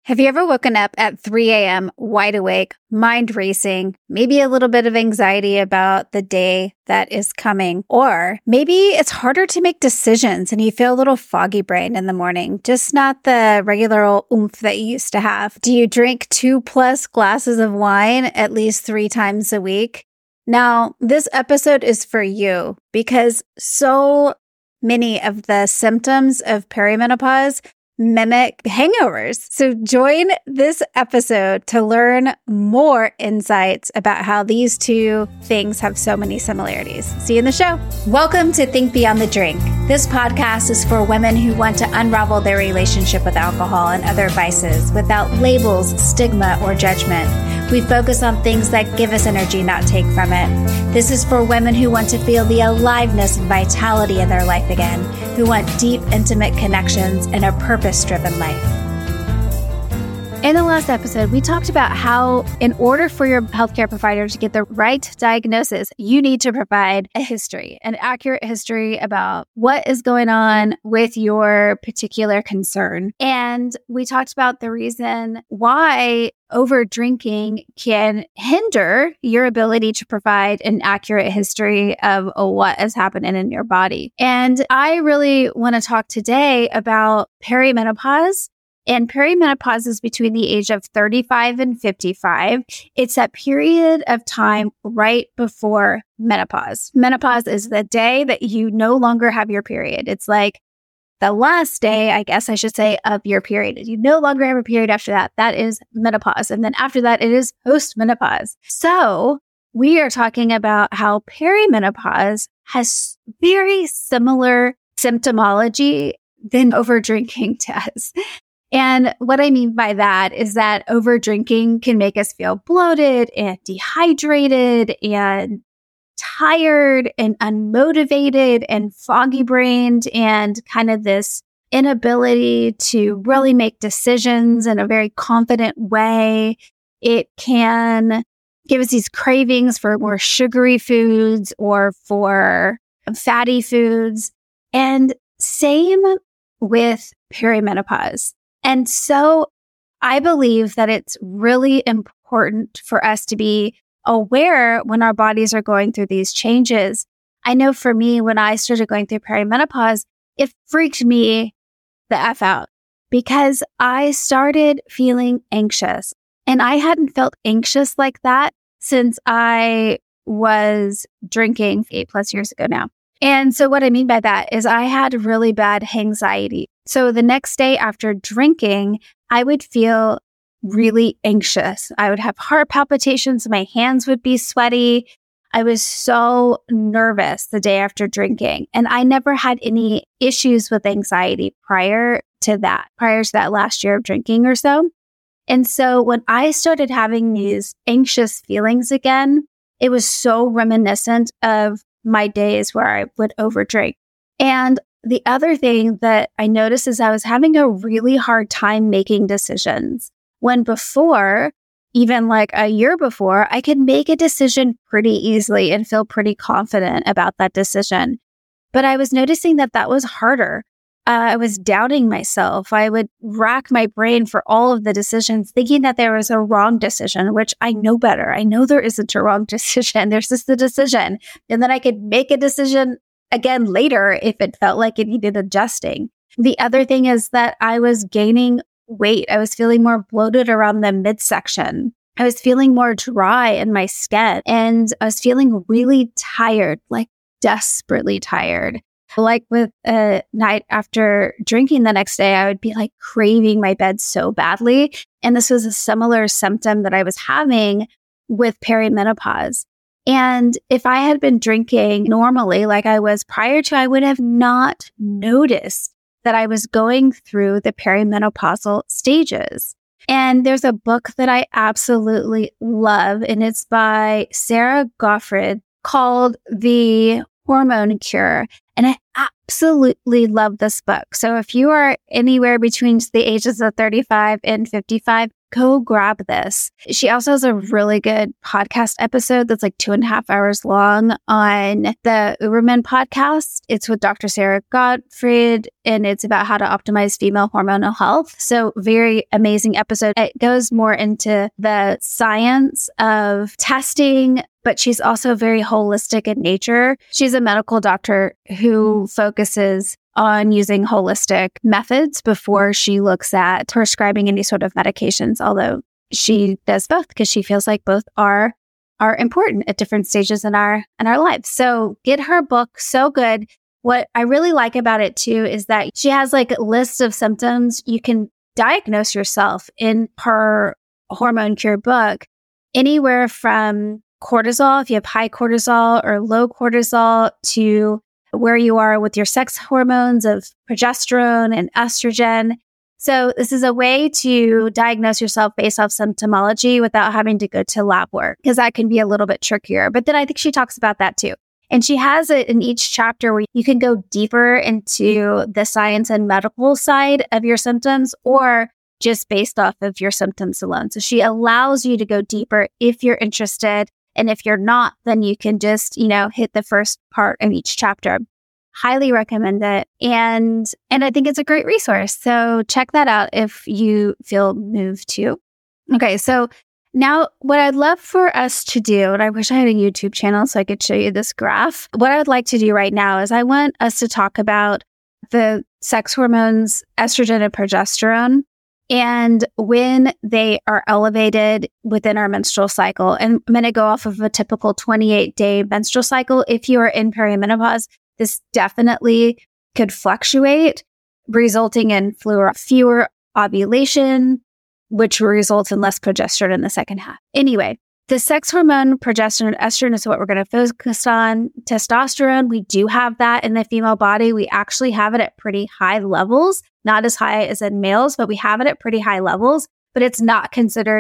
Have you ever woken up at 3 a.m. wide awake, mind racing, maybe a little bit of anxiety about the day that is coming? Or maybe it's harder to make decisions and you feel a little foggy brain in the morning, just not the regular old oomph that you used to have. Do you drink 2+ glasses of wine at least 3 times a week? Now, this episode is for you because so many of the symptoms of perimenopause mimic hangovers. So join this episode to learn more insights about how these two things have so many similarities. See you in the show. Welcome to Think Beyond the Drink. This podcast is for women who want to unravel their relationship with alcohol and other vices without labels, stigma, or judgment. We focus on things that give us energy, not take from it. This is for women who want to feel the aliveness and vitality in their life again, who want deep, intimate connections and a purpose-driven life. In the last episode, we talked about how in order for your healthcare provider to get the right diagnosis, you need to provide a history, an accurate history about what is going on with your particular concern. And we talked about the reason why over drinking can hinder your ability to provide an accurate history of what is happening in your body. And I really want to talk today about perimenopause. And perimenopause is between the age of 35 and 55. It's that period of time right before menopause. Menopause is the day that you no longer have your period. It's like the last day, I guess I should say, of your period. You no longer have a period after that. That is menopause. And then after that, it is post-menopause. So we are talking about how perimenopause has very similar symptomology than overdrinking does. And what I mean by that is that overdrinking can make us feel bloated and dehydrated and tired and unmotivated and foggy brained and kind of this inability to really make decisions in a very confident way. It can give us these cravings for more sugary foods or for fatty foods. And same with perimenopause. And so I believe that it's really important for us to be aware when our bodies are going through these changes. I know for me, when I started going through perimenopause, it freaked me the F out because I started feeling anxious. And I hadn't felt anxious like that since I was drinking 8+ years ago now. And so what I mean by that is I had really bad anxiety. So the next day after drinking, I would feel really anxious. I would have heart palpitations. My hands would be sweaty. I was so nervous the day after drinking. And I never had any issues with anxiety prior to that last year of drinking or so. And so when I started having these anxious feelings again, it was so reminiscent of my days where I would overdrink. And the other thing that I noticed is I was having a really hard time making decisions. When before, even like a year before, I could make a decision pretty easily and feel pretty confident about that decision. But I was noticing that that was harder. I was doubting myself. I would rack my brain for all of the decisions, thinking that there was a wrong decision, which I know better. I know there isn't a wrong decision. There's just a decision. And then I could make a decision again later if it felt like it needed adjusting. The other thing is that I was gaining weight. I was feeling more bloated around the midsection. I was feeling more dry in my skin. And I was feeling really tired, like desperately tired. Like with a night after drinking the next day, I would be like craving my bed so badly. And this was a similar symptom that I was having with perimenopause. And if I had been drinking normally like I was prior to, I would have not noticed that I was going through the perimenopausal stages. And there's a book that I absolutely love, and it's by Sarah Gottfried called The Hormone Cure. And I absolutely love this book. So if you are anywhere between the ages of 35 and 55, go grab this. She also has a really good podcast episode that's like 2.5 hours long on the Uberman podcast. It's with Dr. Sarah Gottfried, and it's about how to optimize female hormonal health. So very amazing episode. It goes more into the science of testing, but she's also very holistic in nature. She's a medical doctor who focuses on using holistic methods before she looks at prescribing any sort of medications, although she does both because she feels like both are important at different stages in our lives. So get her book, so good. What I really like about it too is that she has like a list of symptoms you can diagnose yourself in her Hormone Cure book, anywhere from cortisol, if you have high cortisol or low cortisol, to where you are with your sex hormones of progesterone and estrogen. So this is a way to diagnose yourself based off symptomology without having to go to lab work, because that can be a little bit trickier. But then I think she talks about that too. And she has it in each chapter where you can go deeper into the science and medical side of your symptoms, or just based off of your symptoms alone. So she allows you to go deeper if you're interested. And if you're not, then you can just, hit the first part of each chapter. Highly recommend it. And I think it's a great resource. So check that out if you feel moved to. Okay. So now what I'd love for us to do, and I wish I had a YouTube channel so I could show you this graph. What I would like to do right now is I want us to talk about the sex hormones, estrogen and progesterone, and when they are elevated within our menstrual cycle. And I'm going to go off of a typical 28-day menstrual cycle. If you are in perimenopause, this definitely could fluctuate, resulting in fewer ovulation, which results in less progesterone in the second half. Anyway, the sex hormone, progesterone, and estrogen is what we're going to focus on. Testosterone, we do have that in the female body. We actually have it at pretty high levels, not as high as in males, but we have it at pretty high levels. But it's not considered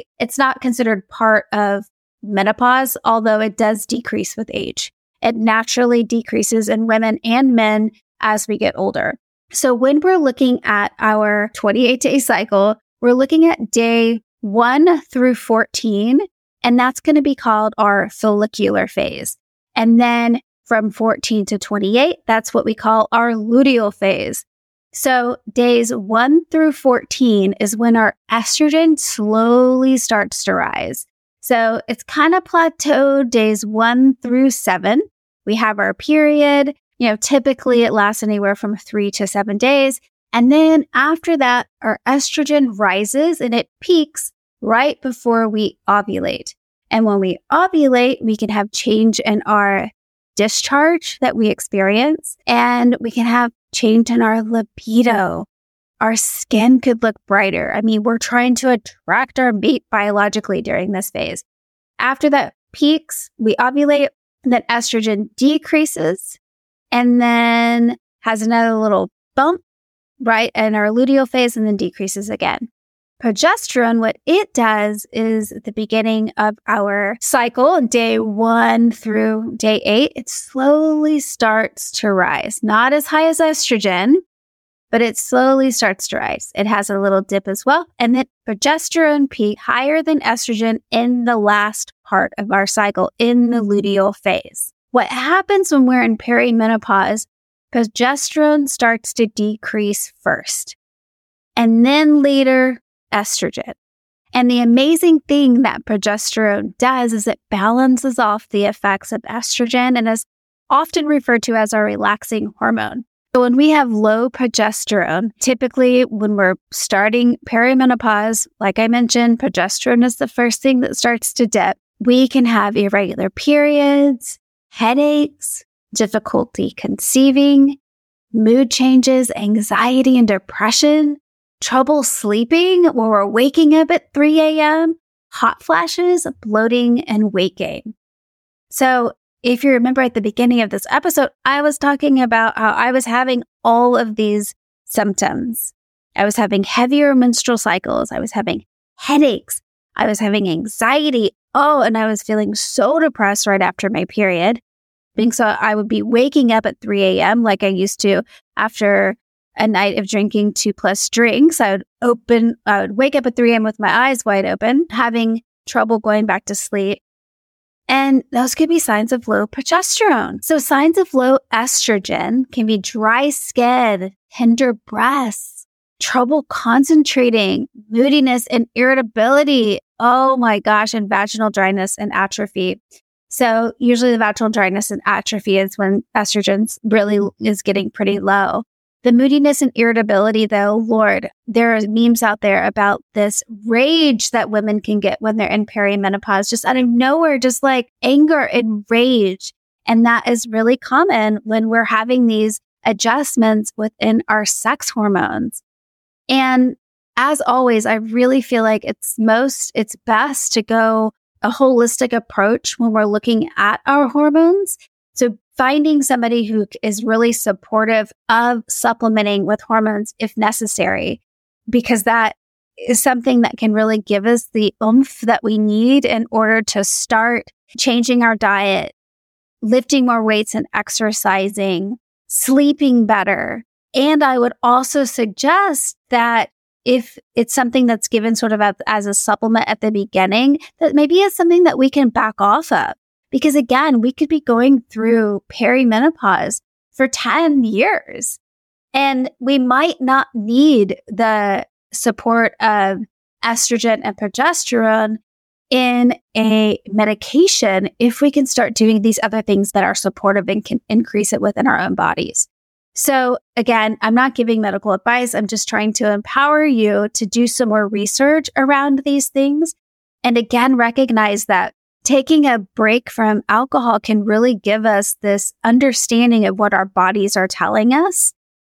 part of menopause, although it does decrease with age. It naturally decreases in women and men as we get older. So when we're looking at our 28-day cycle, we're looking at day 1 through 14. And that's going to be called our follicular phase. And then from 14 to 28, that's what we call our luteal phase. So days 1 through 14 is when our estrogen slowly starts to rise. So it's kind of plateaued days 1 through 7. We have our period. Typically it lasts anywhere from 3 to 7 days. And then after that, our estrogen rises and it peaks right before we ovulate. And when we ovulate, we can have change in our discharge that we experience, and we can have change in our libido. Our skin could look brighter. I mean, we're trying to attract our mate biologically during this phase. After that peaks, we ovulate, and then estrogen decreases, and then has another little bump, right, in our luteal phase, and then decreases again. Progesterone, what it does is at the beginning of our cycle, day 1 through day 8, it slowly starts to rise. Not as high as estrogen, but it slowly starts to rise. It has a little dip as well. And then progesterone peak higher than estrogen in the last part of our cycle, in the luteal phase. What happens when we're in perimenopause, progesterone starts to decrease first. And then later, estrogen. And the amazing thing that progesterone does is it balances off the effects of estrogen and is often referred to as our relaxing hormone. So when we have low progesterone, typically when we're starting perimenopause, like I mentioned, progesterone is the first thing that starts to dip. We can have irregular periods, headaches, difficulty conceiving, mood changes, anxiety and depression, trouble sleeping when we're waking up at 3 a.m., hot flashes, bloating, and weight gain. So if you remember at the beginning of this episode, I was talking about how I was having all of these symptoms. I was having heavier menstrual cycles. I was having headaches. I was having anxiety. And I was feeling so depressed right after my period. So I would be waking up at 3 a.m. like I used to after a night of drinking 2+ drinks, I would wake up at 3 a.m. with my eyes wide open, having trouble going back to sleep. And those could be signs of low progesterone. So signs of low estrogen can be dry skin, tender breasts, trouble concentrating, moodiness and irritability. Oh my gosh, and vaginal dryness and atrophy. So usually the vaginal dryness and atrophy is when estrogen really is getting pretty low. The moodiness and irritability, though, Lord, there are memes out there about this rage that women can get when they're in perimenopause, just out of nowhere, just like anger and rage. And that is really common when we're having these adjustments within our sex hormones. And as always, I really feel like it's best to go a holistic approach when we're looking at our hormones. So finding somebody who is really supportive of supplementing with hormones if necessary, because that is something that can really give us the oomph that we need in order to start changing our diet, lifting more weights and exercising, sleeping better. And I would also suggest that if it's something that's given sort of as a supplement at the beginning, that maybe it's something that we can back off of. Because again, we could be going through perimenopause for 10 years, and we might not need the support of estrogen and progesterone in a medication if we can start doing these other things that are supportive and can increase it within our own bodies. So again, I'm not giving medical advice. I'm just trying to empower you to do some more research around these things. And again, recognize that taking a break from alcohol can really give us this understanding of what our bodies are telling us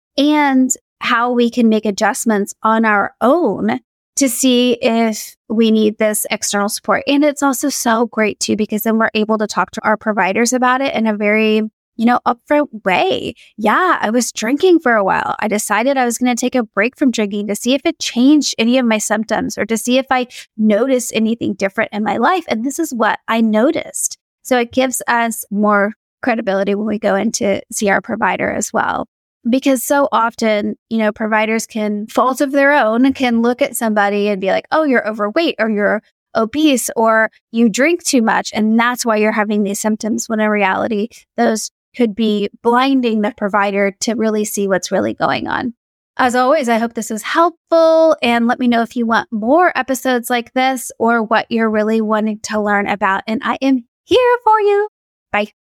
and how we can make adjustments on our own to see if we need this external support. And it's also so great too, because then we're able to talk to our providers about it in a very, upfront way. Yeah, I was drinking for a while. I decided I was going to take a break from drinking to see if it changed any of my symptoms or to see if I noticed anything different in my life. And this is what I noticed. So it gives us more credibility when we go in to see our provider as well. Because so often, providers can, fault of their own, can look at somebody and be like, oh, you're overweight or you're obese or you drink too much. And that's why you're having these symptoms, when in reality, those could be blinding the provider to really see what's really going on. As always, I hope this was helpful, and let me know if you want more episodes like this or what you're really wanting to learn about. And I am here for you. Bye.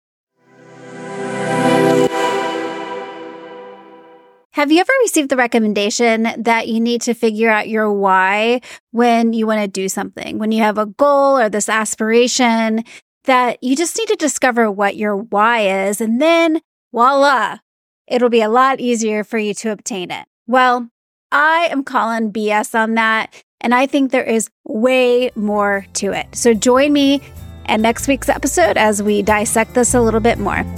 Have you ever received the recommendation that you need to figure out your why when you want to do something, when you have a goal or this aspiration, that you just need to discover what your why is, and then voila, it'll be a lot easier for you to obtain it? Well, I am calling BS on that, and I think there is way more to it. So join me in next week's episode as we dissect this a little bit more.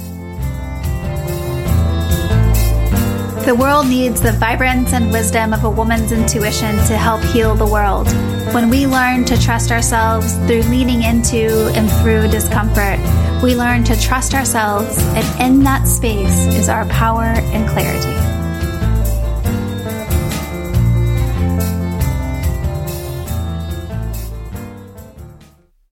The world needs the vibrance and wisdom of a woman's intuition to help heal the world. When we learn to trust ourselves through leaning into and through discomfort, we learn to trust ourselves, and in that space is our power and clarity.